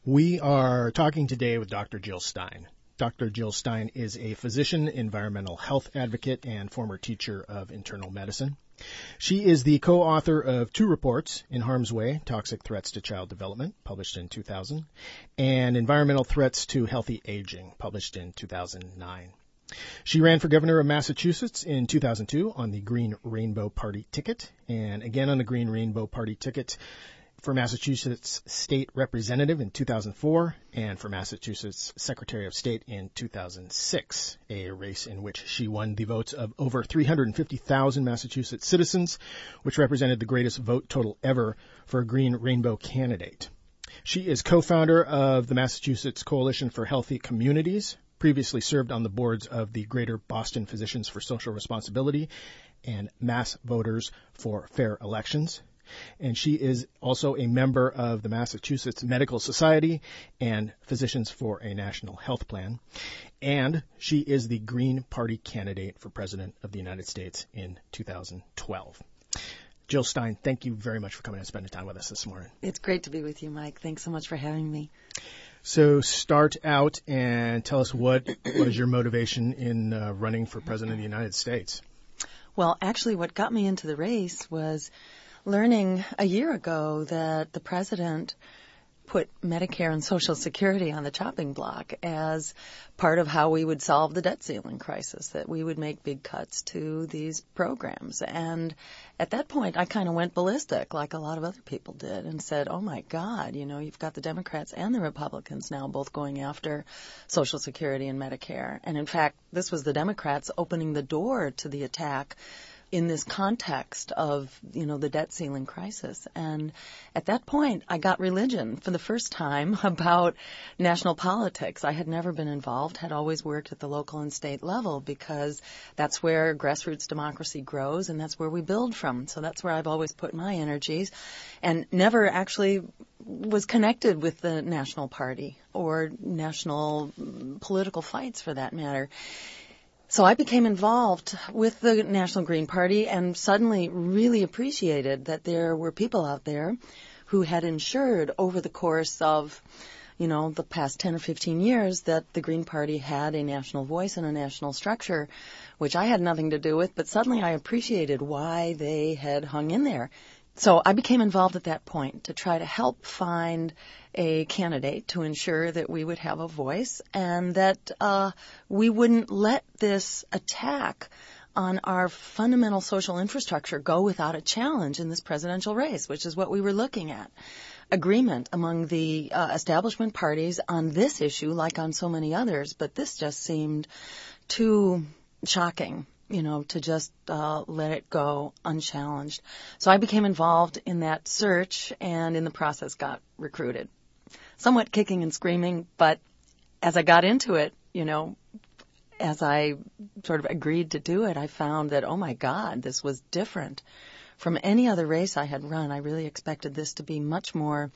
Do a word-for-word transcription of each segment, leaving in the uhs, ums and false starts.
We are talking today with Doctor Jill Stein. Doctor Jill Stein is a physician, environmental health advocate, and former teacher of internal medicine. She is the co-author of two reports, In Harm's Way, Toxic Threats to Child Development, published in two thousand, and Environmental Threats to Healthy Aging, published in two thousand nine. She ran for governor of Massachusetts in two thousand two on the Green Rainbow Party ticket, and again on the Green Rainbow Party ticket for Massachusetts State Representative in two thousand four and for Massachusetts Secretary of State in two thousand six, a race in which she won the votes of over three hundred fifty thousand Massachusetts citizens, which represented the greatest vote total ever for a Green Rainbow candidate. She is co-founder of the Massachusetts Coalition for Healthy Communities, previously served on the boards of the Greater Boston Physicians for Social Responsibility and Mass Voters for Fair Elections. And she is also a member of the Massachusetts Medical Society and Physicians for a National Health Plan. And she is the Green Party candidate for President of the United States in two thousand twelve. Jill Stein, thank you very much for coming and spending time with us this morning. It's great to be with you, Mike. Thanks so much for having me. So start out and tell us what was your motivation in uh, running for President of the United States? Well, actually, what got me into the race was learning a year ago that the president put Medicare and Social Security on the chopping block as part of how we would solve the debt ceiling crisis, that we would make big cuts to these programs. And at that point, I kind of went ballistic, like a lot of other people did, and said, oh, my God, you know, you've got the Democrats and the Republicans now both going after Social Security and Medicare. And, in fact, this was the Democrats opening the door to the attack in this context of, you know, the debt ceiling crisis. And at that point, I got religion for the first time about national politics. I had never been involved, had always worked at the local and state level because that's where grassroots democracy grows and that's where we build from. So that's where I've always put my energies and never actually was connected with the national party or national political fights for that matter. So I became involved with the National Green Party and suddenly really appreciated that there were people out there who had ensured over the course of, you know, the past ten or fifteen years that the Green Party had a national voice and a national structure, which I had nothing to do with, but suddenly I appreciated why they had hung in there. So I became involved at that point to try to help find a candidate to ensure that we would have a voice and that uh, we wouldn't let this attack on our fundamental social infrastructure go without a challenge in this presidential race, which is what we were looking at. Agreement among the uh, establishment parties on this issue, like on so many others, but this just seemed too shocking, you know, to just uh, let it go unchallenged. So I became involved in that search and in the process got recruited. Somewhat kicking and screaming, but as I got into it, you know, as I sort of agreed to do it, I found that, oh my God, this was different from any other race I had run. I really expected this to be much more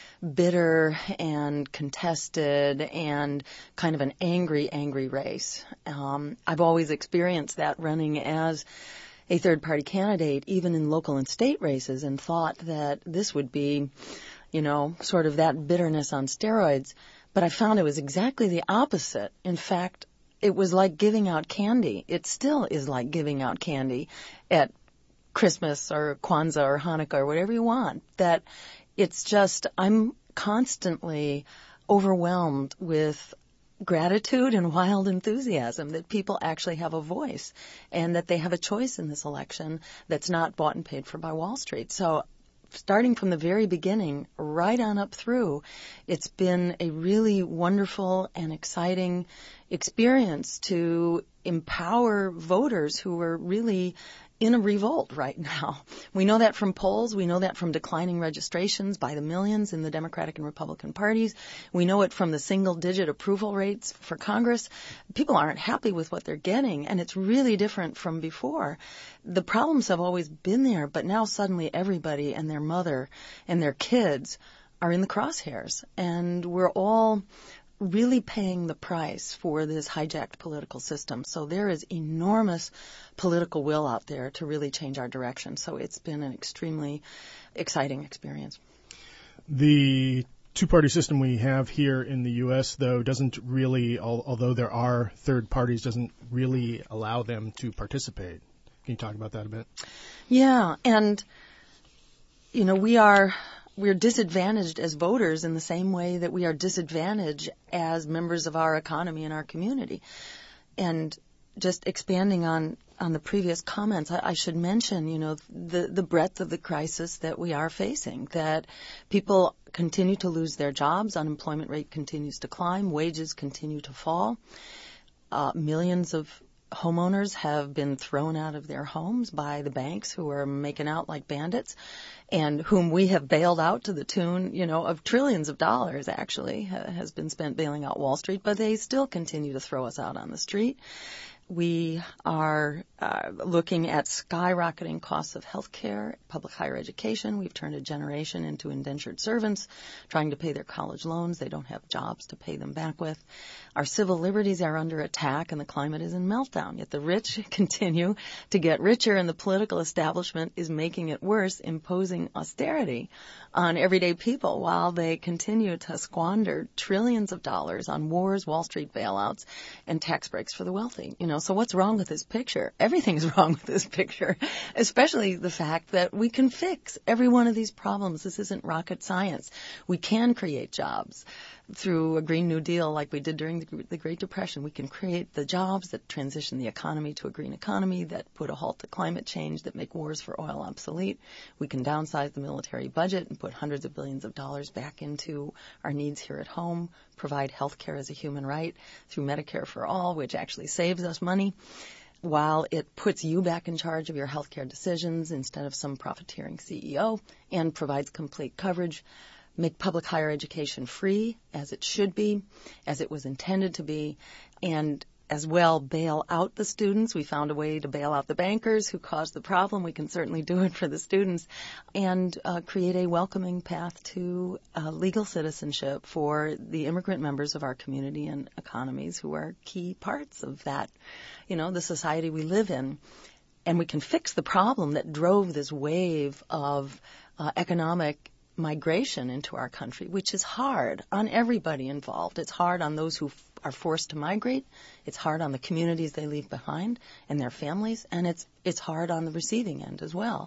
bitter and contested and kind of an angry, angry race. Um, I've always experienced that running as a third-party candidate, even in local and state races, and thought that this would be, you know, sort of that bitterness on steroids. But I found it was exactly the opposite. In fact, it was like giving out candy. It still is like giving out candy at Christmas or Kwanzaa or Hanukkah or whatever you want. That it's just, I'm constantly overwhelmed with gratitude and wild enthusiasm that people actually have a voice and that they have a choice in this election that's not bought and paid for by Wall Street. So starting from the very beginning, right on up through, it's been a really wonderful and exciting experience to empower voters who are really in a revolt right now. We know that from polls. We know that from declining registrations by the millions in the Democratic and Republican parties. We know it from the single-digit approval rates for Congress. People aren't happy with what they're getting, and it's really different from before. The problems have always been there, but now suddenly everybody and their mother and their kids are in the crosshairs, and we're all really paying the price for this hijacked political system. So there is enormous political will out there to really change our direction. So it's been an extremely exciting experience. The two-party system we have here in the U S, though, doesn't really, al- although there are third parties, doesn't really allow them to participate. Can you talk about that a bit? Yeah, and, you know, we are we're disadvantaged as voters in the same way that we are disadvantaged as members of our economy and our community. And just expanding on, on the previous comments, I, I should mention, you know, the, the breadth of the crisis that we are facing, that people continue to lose their jobs, unemployment rate continues to climb, wages continue to fall, uh, millions of homeowners have been thrown out of their homes by the banks who are making out like bandits and whom we have bailed out to the tune, you know, of trillions of dollars actually ha- has been spent bailing out Wall Street, but they still continue to throw us out on the street. We are uh, looking at skyrocketing costs of health care, public higher education. We've turned a generation into indentured servants trying to pay their college loans. They don't have jobs to pay them back with. Our civil liberties are under attack and the climate is in meltdown. Yet the rich continue to get richer and the political establishment is making it worse, imposing austerity on everyday people while they continue to squander trillions of dollars on wars, Wall Street bailouts, and tax breaks for the wealthy. You know, so what's wrong with this picture? Everything's wrong with this picture, especially the fact that we can fix every one of these problems. This isn't rocket science. We can create jobs through a Green New Deal like we did during the, the Great Depression. We can create the jobs that transition the economy to a green economy, that put a halt to climate change, that make wars for oil obsolete. We can downsize the military budget and put hundreds of billions of dollars back into our needs here at home, provide health care as a human right through Medicare for All, which actually saves us money, while it puts you back in charge of your health care decisions instead of some profiteering C E O, and provides complete coverage. Make public higher education free, as it should be, as it was intended to be, and as well bail out the students. We found a way to bail out the bankers who caused the problem. We can certainly do it for the students, and uh, create a welcoming path to uh, legal citizenship for the immigrant members of our community and economies who are key parts of that, you know, the society we live in. And we can fix the problem that drove this wave of uh, economic migration into our country, which is hard on everybody involved. It's hard on those who f- are forced to migrate. It's hard on the communities they leave behind and their families, and it's it's hard on the receiving end as well.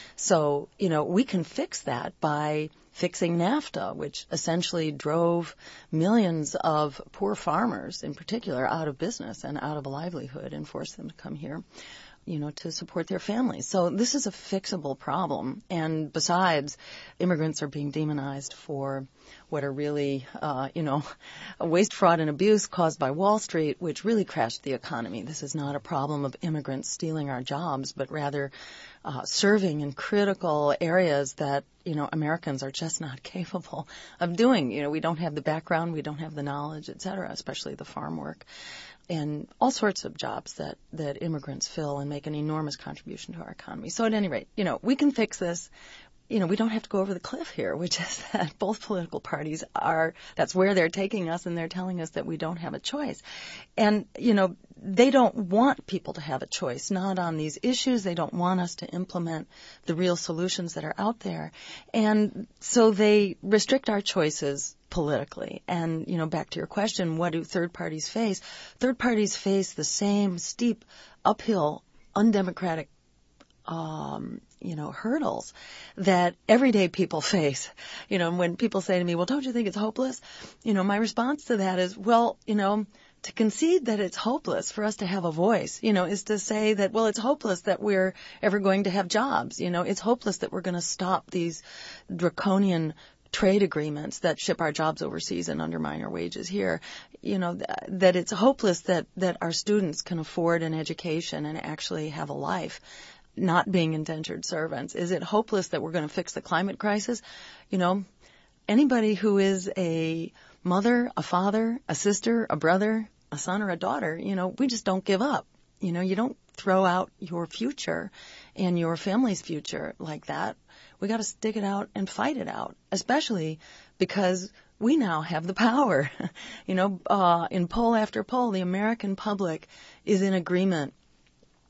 So, you know, we can fix that by fixing NAFTA, which essentially drove millions of poor farmers in particular out of business and out of a livelihood and forced them to come here, you know, to support their families. So this is a fixable problem. And besides, immigrants are being demonized for what are really, uh, you know, a waste, fraud, and abuse caused by Wall Street, which really crashed the economy. This is not a problem of immigrants stealing our jobs, but rather uh, serving in critical areas that, you know, Americans are just not capable of doing. You know, we don't have the background, we don't have the knowledge, et cetera, especially the farm work, and all sorts of jobs that, that immigrants fill and make an enormous contribution to our economy. So at any rate, you know, we can fix this. You know, we don't have to go over the cliff here, which is that both political parties are, that's where they're taking us, and they're telling us that we don't have a choice. And, you know, they don't want people to have a choice, not on these issues. They don't want us to implement the real solutions that are out there. And so they restrict our choices politically. And, you know, back to your question, what do third parties face? Third parties face the same steep, uphill, undemocratic Um, you know, hurdles that everyday people face. You know, when people say to me, well, don't you think it's hopeless? You know, my response to that is, well, you know, to concede that it's hopeless for us to have a voice, you know, is to say that, well, it's hopeless that we're ever going to have jobs. You know, it's hopeless that we're going to stop these draconian trade agreements that ship our jobs overseas and undermine our wages here. You know, th- that it's hopeless that, that our students can afford an education and actually have a life, not being indentured servants. Is it hopeless that we're going to fix the climate crisis? You know, anybody who is a mother, a father, a sister, a brother, a son, or a daughter, you know, we just don't give up. You know, you don't throw out your future and your family's future like that. We got to stick it out and fight it out, especially because we now have the power. You know, uh, in poll after poll, the American public is in agreement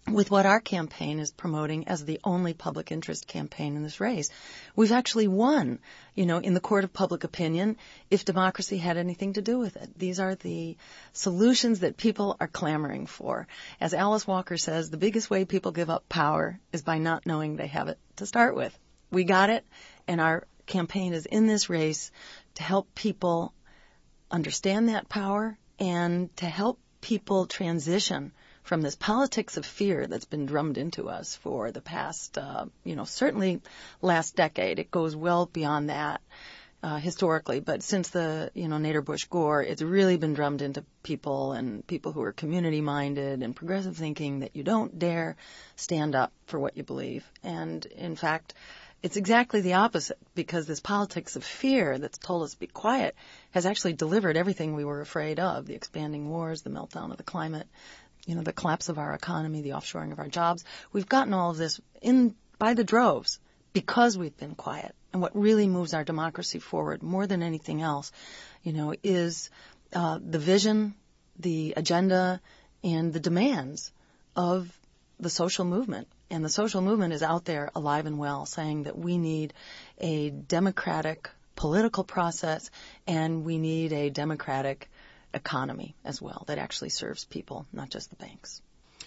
with what our campaign is promoting as the only public interest campaign in this race. We've actually won, you know, in the court of public opinion if democracy had anything to do with it. These are the solutions that people are clamoring for. As Alice Walker says, the biggest way people give up power is by not knowing they have it to start with. We got it, and our campaign is in this race to help people understand that power and to help people transition from this politics of fear that's been drummed into us for the past, uh, you know, certainly last decade. It goes well beyond that uh, historically, but since the, you know, Nader Bush Gore, it's really been drummed into people and people who are community-minded and progressive thinking that you don't dare stand up for what you believe. And, in fact, it's exactly the opposite, because this politics of fear that's told us to be quiet has actually delivered everything we were afraid of, the expanding wars, the meltdown of the climate, you know, the collapse of our economy, the offshoring of our jobs. We've gotten all of this in by the droves because we've been quiet. And what really moves our democracy forward more than anything else, you know, is uh, the vision, the agenda, and the demands of the social movement. And the social movement is out there alive and well, saying that we need a democratic political process and we need a democratic economy as well that actually serves people, not just the banks.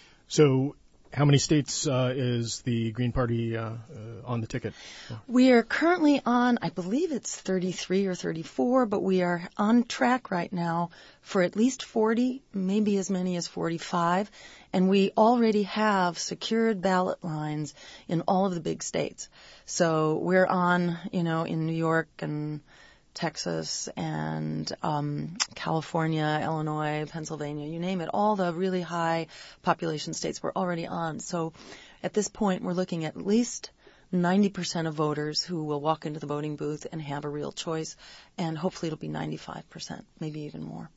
So how many states uh, is the Green Party uh, uh, on the ticket? We are currently on, I believe it's thirty-three or thirty-four, but we are on track right now for at least forty, maybe as many as forty-five. And we already have secured ballot lines in all of the big states. So we're on, you know, in New York and Texas and um, California, Illinois, Pennsylvania, you name it, all the really high population states we're already on. So at this point, we're looking at at least ninety percent of voters who will walk into the voting booth and have a real choice, and hopefully it'll be ninety-five percent, maybe even more.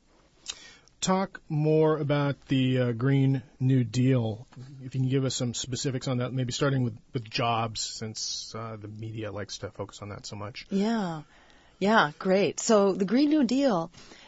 Talk more about the uh, Green New Deal. If you can give us some specifics on that, maybe starting with, with jobs, since uh, the media likes to focus on that so much. Yeah. Yeah, great. So the Green New Deal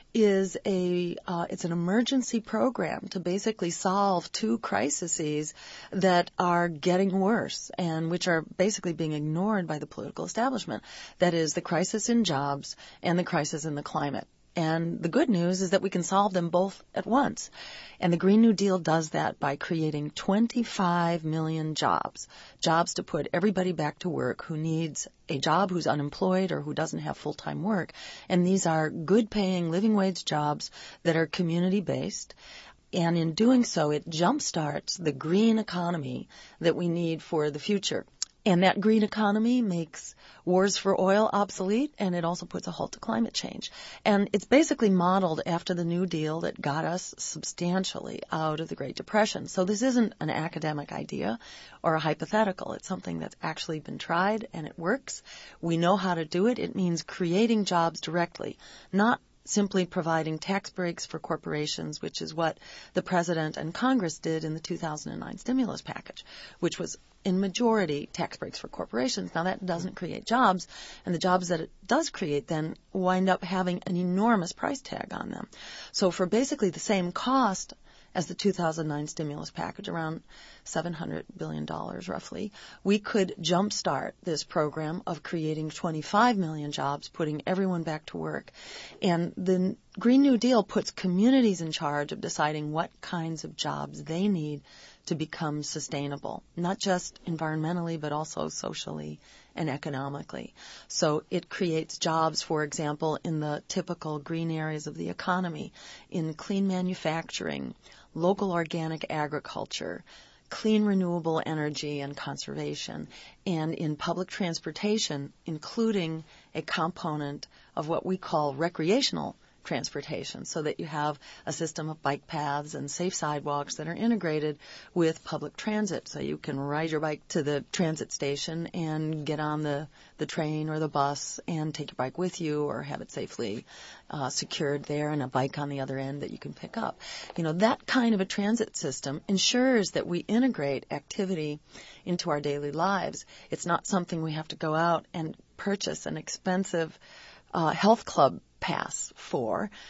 is a uh, it's an emergency program to basically solve two crises that are getting worse and which are basically being ignored by the political establishment. That is the crisis in jobs and the crisis in the climate. And the good news is that we can solve them both at once. And the Green New Deal does that by creating twenty-five million jobs, jobs to put everybody back to work who needs a job, who's unemployed or who doesn't have full-time work. And these are good-paying, living wage jobs that are community-based. And in doing so, it jumpstarts the green economy that we need for the future. And that green economy makes wars for oil obsolete, and it also puts a halt to climate change. And it's basically modeled after the New Deal that got us substantially out of the Great Depression. So this isn't an academic idea or a hypothetical. It's something that's actually been tried, and it works. We know how to do it. It means creating jobs directly, not simply providing tax breaks for corporations, which is what the President and Congress did in the two thousand nine stimulus package, which was in majority tax breaks for corporations. Now, that doesn't create jobs, and the jobs that it does create then wind up having an enormous price tag on them. So for basically the same cost as the two thousand nine stimulus package, around seven hundred billion dollars roughly, we could jumpstart this program of creating twenty-five million jobs, putting everyone back to work. And the Green New Deal puts communities in charge of deciding what kinds of jobs they need to become sustainable, not just environmentally, but also socially and economically. So it creates jobs, for example, in the typical green areas of the economy, in clean manufacturing, local organic agriculture, clean renewable energy and conservation, and in public transportation, including a component of what we call recreational transportation, so that you have a system of bike paths and safe sidewalks that are integrated with public transit, so you can ride your bike to the transit station and get on the, the train or the bus and take your bike with you, or have it safely uh, secured there and a bike on the other end that you can pick up. You know, that kind of a transit system ensures that we integrate activity into our daily lives. It's not something we have to go out and purchase an expensive uh, health club pass for.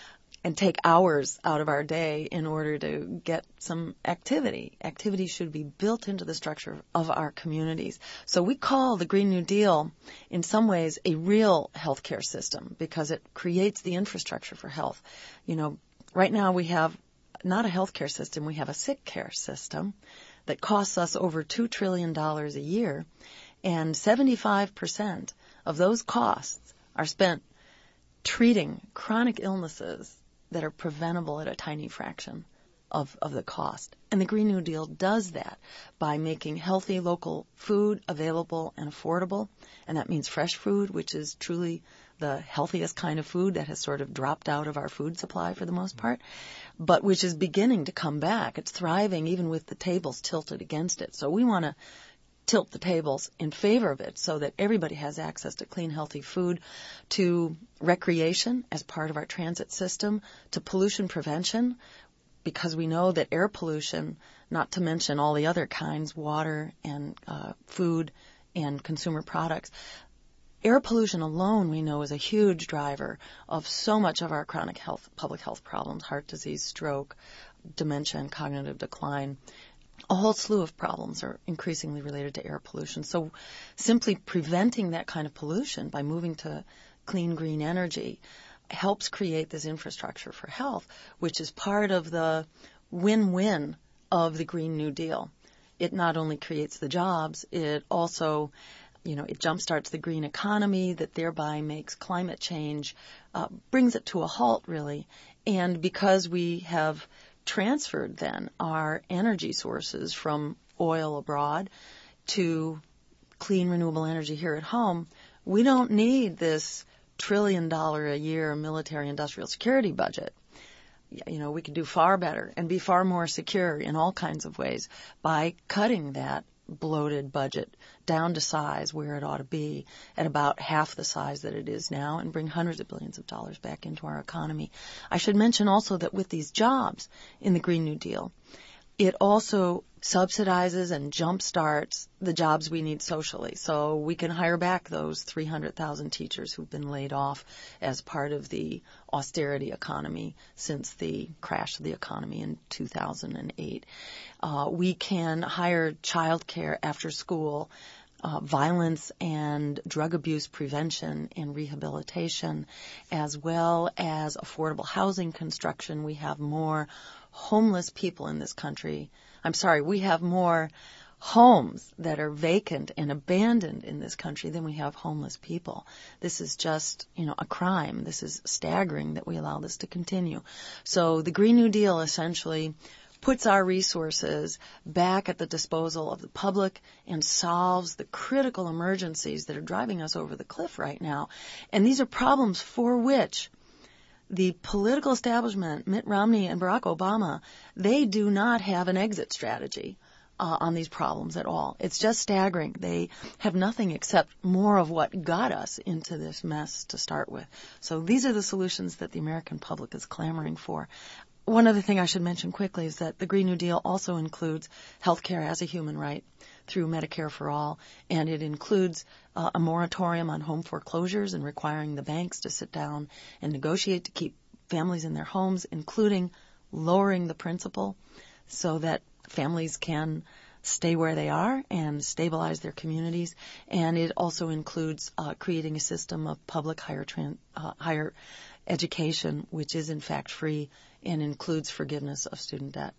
and take hours out of our day in order to get some activity. Activity should be built into the structure of our communities. So we call the Green New Deal, in some ways, a real healthcare system because it creates the infrastructure for health. You know, right now we have not a healthcare system, we have a sick care system that costs us over two trillion dollars a year, and seventy-five percent of those costs are spent treating chronic illnesses that are preventable at a tiny fraction of, of the cost. And the Green New Deal does that by making healthy local food available and affordable. And that means fresh food, which is truly the healthiest kind of food that has sort of dropped out of our food supply for the most part, but which is beginning to come back. It's thriving even with the tables tilted against it. So we want to tilt the tables in favor of it so that everybody has access to clean, healthy food, to recreation as part of our transit system, to pollution prevention, because we know that air pollution, not to mention all the other kinds, water and uh, food and consumer products, air pollution alone, we know, is a huge driver of so much of our chronic health, public health problems, heart disease, stroke, dementia, and cognitive decline. A whole slew of problems are increasingly related to air pollution. So simply preventing that kind of pollution by moving to clean, green energy helps create this infrastructure for health, which is part of the win-win of the Green New Deal. It not only creates the jobs, it also, you know, it jumpstarts the green economy that thereby makes climate change, uh, brings it to a halt, really. And because we have transferred then our energy sources from oil abroad to clean renewable energy here at home, we don't need this trillion dollar a year military industrial security budget. You know, we could do far better and be far more secure in all kinds of ways by cutting that bloated budget down to size where it ought to be at about half the size that it is now and bring hundreds of billions of dollars back into our economy. I should mention also that with these jobs in the Green New Deal, it also subsidizes and jumpstarts the jobs we need socially. So we can hire back those three hundred thousand teachers who've been laid off as part of the austerity economy since the crash of the economy in two thousand eight. Uh, we can hire childcare after school, uh, violence and drug abuse prevention and rehabilitation, as well as affordable housing construction. We have more homeless people in this country. I'm sorry, we have more homes that are vacant and abandoned in this country than we have homeless people. This is just, you know, a crime. This is staggering that we allow this to continue. So the Green New Deal essentially puts our resources back at the disposal of the public and solves the critical emergencies that are driving us over the cliff right now. And these are problems for which the political establishment, Mitt Romney and Barack Obama, they do not have an exit strategy uh, on these problems at all. It's just staggering. They have nothing except more of what got us into this mess to start with. So these are the solutions that the American public is clamoring for. One other thing I should mention quickly is that the Green New Deal also includes health care as a human right through Medicare for All, and it includes uh, a moratorium on home foreclosures and requiring the banks to sit down and negotiate to keep families in their homes, including lowering the principal so that families can stay where they are and stabilize their communities. And it also includes uh, creating a system of public higher, tran- uh, higher education, which is in fact free and includes forgiveness of student debt.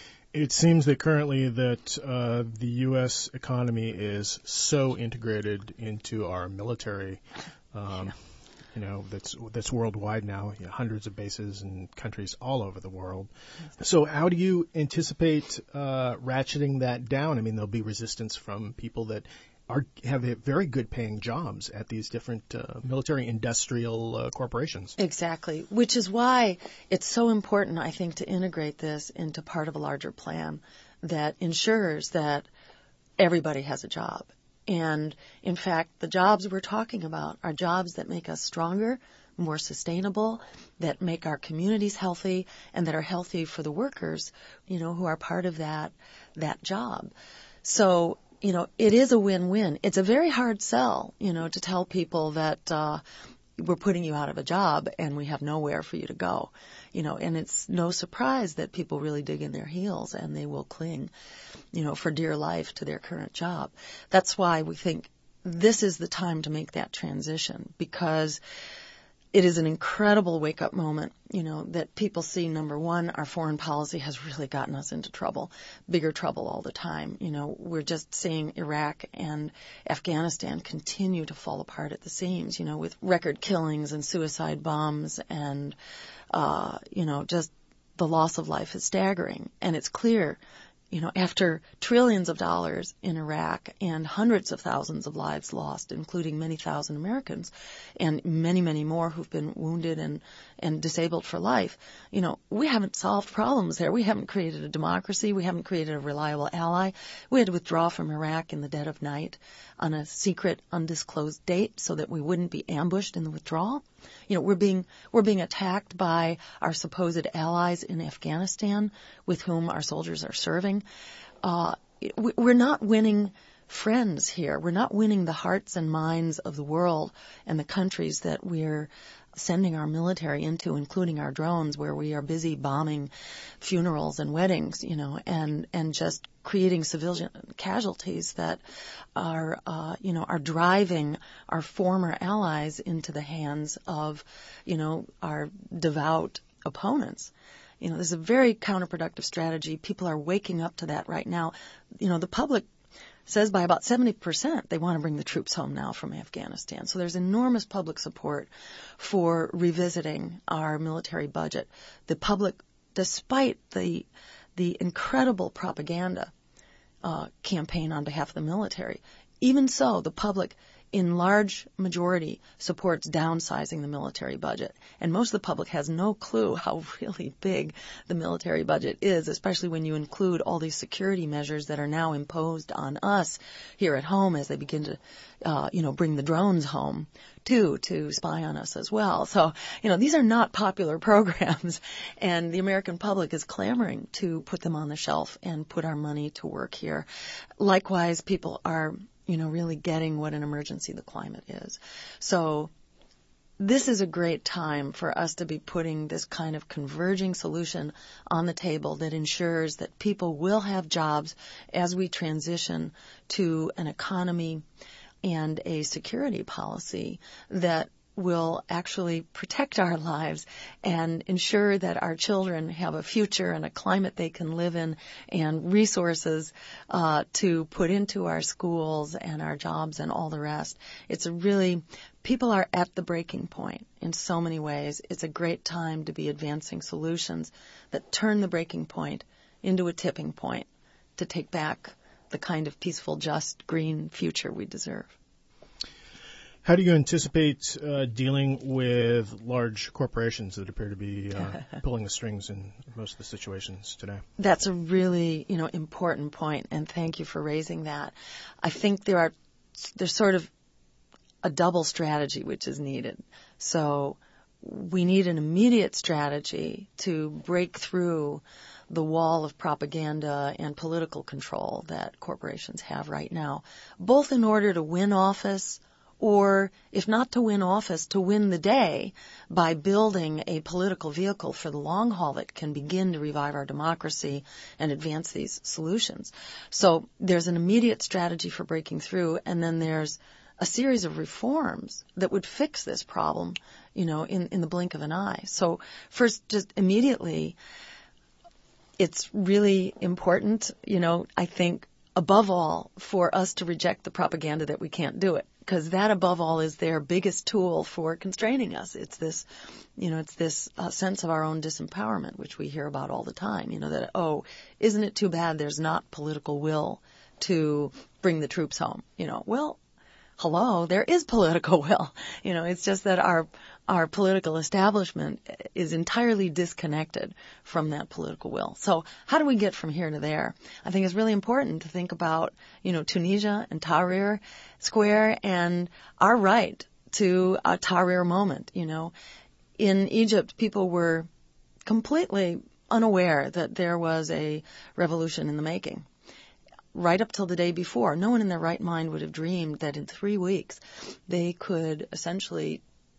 It seems that currently that uh, the U S economy is so integrated into our military, um, yeah. you know, that's that's worldwide now, you know, hundreds of bases in countries all over the world. So how do you anticipate uh, ratcheting that down? I mean, there'll be resistance from people that are have very good paying jobs at these different uh, military industrial uh, corporations. Exactly, which is why it's so important, I think, to integrate this into part of a larger plan that ensures that everybody has a job. And in fact, the jobs we're talking about are jobs that make us stronger, more sustainable, that make our communities healthy, and that are healthy for the workers, you know, who are part of that that job. So, you know, it is a win-win. It's a very hard sell, you know, to tell people that, uh, we're putting you out of a job and we have nowhere for you to go. You know, and it's no surprise that people really dig in their heels and they will cling, you know, for dear life to their current job. That's why we think this is the time to make that transition, because it is an incredible wake-up moment, you know, that people see, number one, our foreign policy has really gotten us into trouble, bigger trouble all the time. You know, we're just seeing Iraq and Afghanistan continue to fall apart at the seams, you know, with record killings and suicide bombs and, uh, you know, just the loss of life is staggering. And it's clear, you know, after trillions of dollars in Iraq and hundreds of thousands of lives lost, including many thousand Americans and many, many more who've been wounded and, and disabled for life, you know, we haven't solved problems there. We haven't created a democracy. We haven't created a reliable ally. We had to withdraw from Iraq in the dead of night on a secret, undisclosed date so that we wouldn't be ambushed in the withdrawal. You know, we're being we're being attacked by our supposed allies in Afghanistan with whom our soldiers are serving. Uh, we're not winning friends here. We're not winning the hearts and minds of the world and the countries that we're sending our military into, including our drones, where we are busy bombing funerals and weddings, you know, and, and just creating civilian casualties that are, uh, you know, are driving our former allies into the hands of, you know, our devout opponents. You know, this is a very counterproductive strategy. People are waking up to that right now. You know, the public says by about seventy percent they want to bring the troops home now from Afghanistan. So there's enormous public support for revisiting our military budget. The public, despite the the incredible propaganda uh, campaign on behalf of the military, even so, the public in large majority supports downsizing the military budget. And most of the public has no clue how really big the military budget is, especially when you include all these security measures that are now imposed on us here at home as they begin to, uh, you know, bring the drones home too, to spy on us as well. So, you know, these are not popular programs, and the American public is clamoring to put them on the shelf and put our money to work here. Likewise, people are, you know, really getting what an emergency the climate is. So this is a great time for us to be putting this kind of converging solution on the table that ensures that people will have jobs as we transition to an economy and a security policy that will actually protect our lives and ensure that our children have a future and a climate they can live in and resources uh, to put into our schools and our jobs and all the rest. It's a really, people are at the breaking point in so many ways. It's a great time to be advancing solutions that turn the breaking point into a tipping point to take back the kind of peaceful, just, green future we deserve. How do you anticipate uh, dealing with large corporations that appear to be uh, pulling the strings in most of the situations today? That's a really, you know, important point, and thank you for raising that. I think there are there's sort of a double strategy which is needed. So we need an immediate strategy to break through the wall of propaganda and political control that corporations have right now, both in order to win office, or, if not to win office, to win the day by building a political vehicle for the long haul that can begin to revive our democracy and advance these solutions. So there's an immediate strategy for breaking through, and then there's a series of reforms that would fix this problem, you know, in, in the blink of an eye. So first, just immediately, it's really important, you know, I think, above all, for us to reject the propaganda that we can't do it. Because that, above all, is their biggest tool for constraining us. It's this, you know, it's this uh, sense of our own disempowerment, which we hear about all the time. You know, that, oh, isn't it too bad there's not political will to bring the troops home? You know, well, hello, there is political will. You know, it's just that our our political establishment is entirely disconnected from that political will. So how do we get from here to there? I think it's really important to think about, you know, Tunisia and Tahrir Square and our right to a Tahrir moment. You know, in Egypt, people were completely unaware that there was a revolution in the making. Right up till the day before, no one in their right mind would have dreamed that in three weeks they could essentially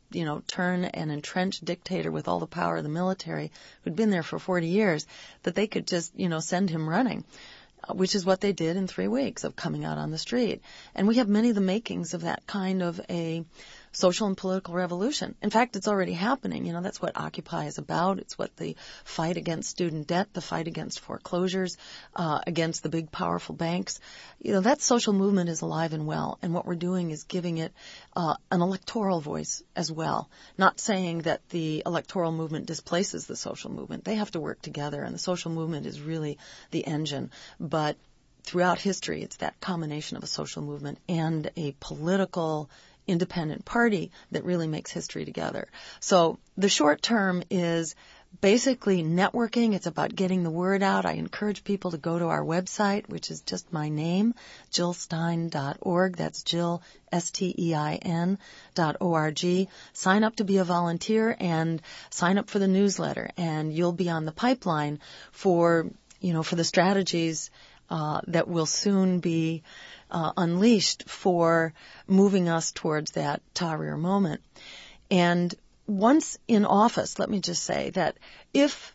you know, turn an entrenched dictator with all the power of the military, who'd been there for forty years, that they could just, you know, send him running, which is what they did in three weeks of coming out on the street. And we have many of the makings of that kind of a social and political revolution. In fact, it's already happening. You know, that's what Occupy is about. It's what the fight against student debt, the fight against foreclosures, uh, against the big, powerful banks. You know, that social movement is alive and well. And what we're doing is giving it uh, an electoral voice as well. Not saying that the electoral movement displaces the social movement. They have to work together, and the social movement is really the engine. But throughout history, it's that combination of a social movement and a political independent party that really makes history together. So the short term is basically networking. It's about getting the word out. I encourage people to go to our website, which is just my name, jill stein dot org. That's Jill, S T E I N dot O R G. Sign up to be a volunteer and sign up for the newsletter, and you'll be on the pipeline for, you know, for the strategies uh, that will soon be Uh, unleashed for moving us towards that Tahrir moment. And once in office, let me just say that if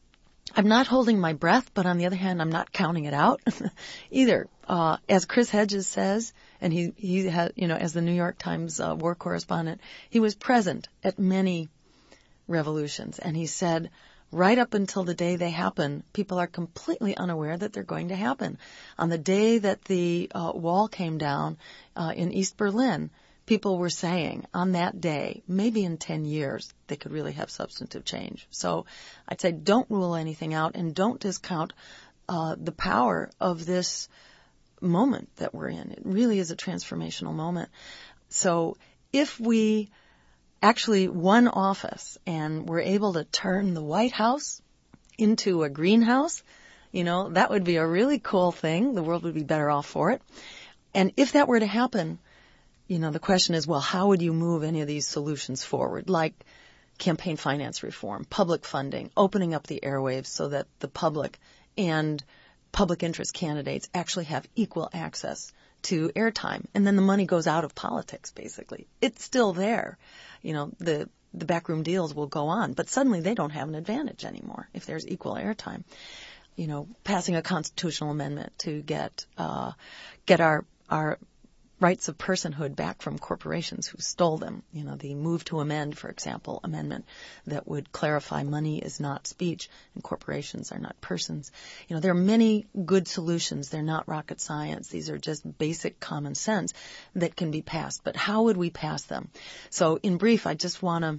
I'm not holding my breath, but on the other hand, I'm not counting it out either. Uh, as Chris Hedges says, and he, he had, you know, as the New York Times uh, war correspondent, he was present at many revolutions. And he said, right up until the day they happen, people are completely unaware that they're going to happen. On the day that the uh, wall came down uh, in East Berlin, people were saying on that day, maybe in ten years, they could really have substantive change. So I'd say don't rule anything out, and don't discount uh, the power of this moment that we're in. It really is a transformational moment. So if we actually won office and we're able to turn the White House into a greenhouse, you know, that would be a really cool thing. The world would be better off for it. And if that were to happen, you know, the question is, well, how would you move any of these solutions forward, like campaign finance reform, public funding, opening up the airwaves so that the public and public interest candidates actually have equal access to airtime, and then the money goes out of politics, basically. It's still there. You know, the the backroom deals will go on, but suddenly they don't have an advantage anymore if there's equal airtime. You know, passing a constitutional amendment to get uh, get our our rights of personhood back from corporations who stole them. You know, the Move to Amend, for example, amendment that would clarify money is not speech and corporations are not persons. You know, there are many good solutions. They're not rocket science. These are just basic common sense that can be passed. But how would we pass them? So in brief, I just want to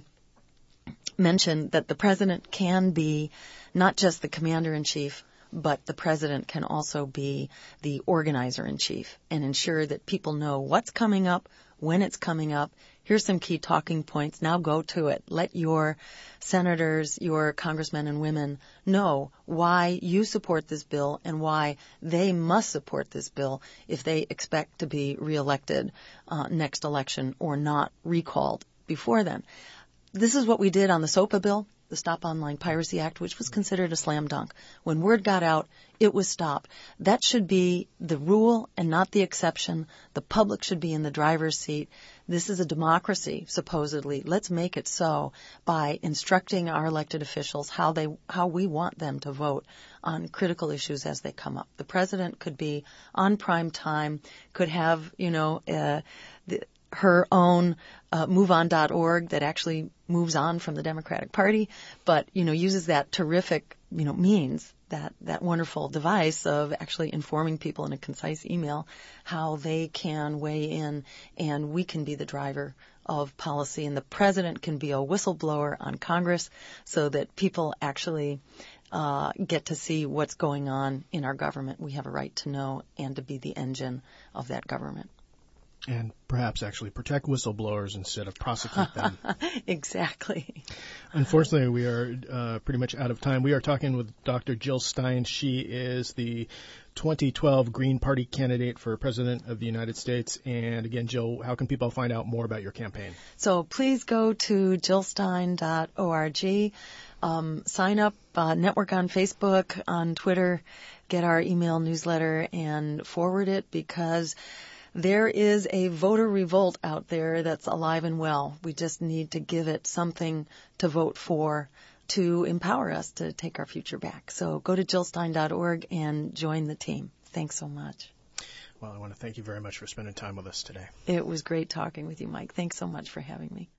mention that the president can be not just the commander-in-chief, but the president can also be the organizer-in-chief and ensure that people know what's coming up, when it's coming up. Here's some key talking points. Now go to it. Let your senators, your congressmen and women know why you support this bill and why they must support this bill if they expect to be reelected uh, next election or not recalled before then. This is what we did on the SOPA bill, the Stop Online Piracy Act, which was considered a slam dunk. When word got out, it was stopped. That should be the rule and not the exception. The public should be in the driver's seat. This is a democracy, supposedly. Let's make it so by instructing our elected officials how they, how we want them to vote on critical issues as they come up. The president could be on prime time, could have, you know, uh, the, her own uh, move on dot org that actually moves on from the Democratic Party, but, you know, uses that terrific, you know, means, that, that wonderful device of actually informing people in a concise email how they can weigh in, and we can be the driver of policy, and the president can be a whistleblower on Congress so that people actually uh, get to see what's going on in our government. We have a right to know and to be the engine of that government. And perhaps actually protect whistleblowers instead of prosecute them. Exactly. Unfortunately, we are uh, pretty much out of time. We are talking with Doctor Jill Stein. She is the twenty twelve Green Party candidate for President of the United States. And again, Jill, how can people find out more about your campaign? So please go to jill stein dot org. Um, sign up, uh, network on Facebook, on Twitter, get our email newsletter, and forward it, because there is a voter revolt out there that's alive and well. We just need to give it something to vote for to empower us to take our future back. So go to jill stein dot org and join the team. Thanks so much. Well, I want to thank you very much for spending time with us today. It was great talking with you, Mike. Thanks so much for having me.